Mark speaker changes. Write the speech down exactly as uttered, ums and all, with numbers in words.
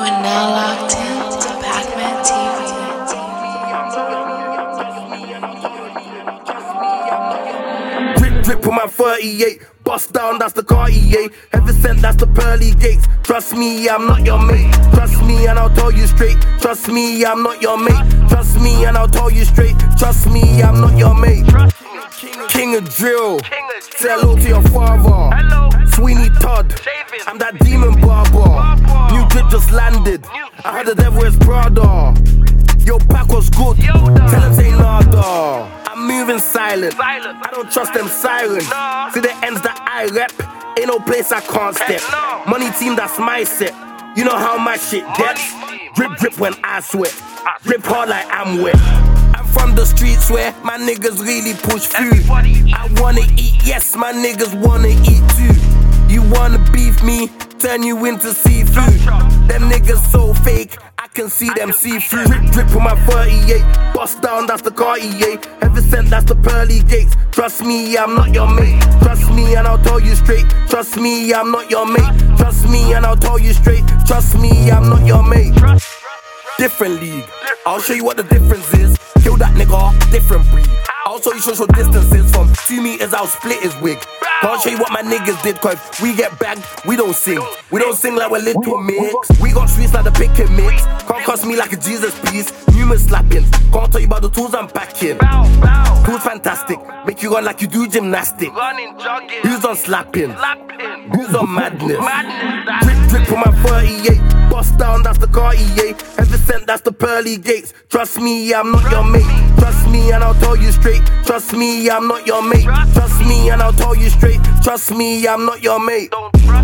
Speaker 1: are now locked in to Pac-Man T V.
Speaker 2: Drip, drip with my thirty-eight. Bust down, that's the Cartier. Heaven sent, that's the pearly gates. Trust me, I'm not your mate. Trust me, and I'll tell you straight. Trust me, I'm not your mate. Trust me, and I'll tell you straight. Trust me, I'm not your mate. King of drill. Say hello to your father. Sweeney Todd. I'm that demon barber. New drip just landed. I heard the devil is Prada. Your pack was good. Tell him say nada. I'm moving silent. I don't trust them sirens. See the ends that I rep. Ain't no place I can't step. Money team, that's my set. You know how my shit gets. Drip drip when I sweat. Drip hard like I'm wet. I'm from the streets where my niggas really push food. I wanna eat, yes, my niggas wanna eat too. You wanna beef me, turn you into seafood. Them niggas so fake, I can see them see through. Drip drip with my thirty-eight. Bust down, that's the Cartier. Heaven sent, that's the pearly gates. Trust me, I'm not your mate. Trust me, and I'll tell you straight. Trust me, I'm not your mate. Trust me, and I'll tell you straight. Trust me, I'm not your mate. Different league, I'll show you what the difference is. Kill that nigga, different breed. I'll show you social distances. From two meters, I'll split his wig. Can't show you what my niggas did, cause we get bagged, we don't sing. We don't sing like we're little mix. We got streets like the pick and mix. Can't cost me like a Jesus piece. Numerous slappings, can't tell you about the tools I'm packing. Tools fantastic, make you run like you do gymnastics. Who's on slapping? Who's on madness? Drip drip for my thirty-eight. Bust down, that's the Cartier. Heaven sent, that's the pearly gates. Trust me, I'm not your mate. Trust me, and I'll tell you straight. Trust me, I'm not your mate. Trust me, and I'll tell you straight. Trust me, I'm not your mate.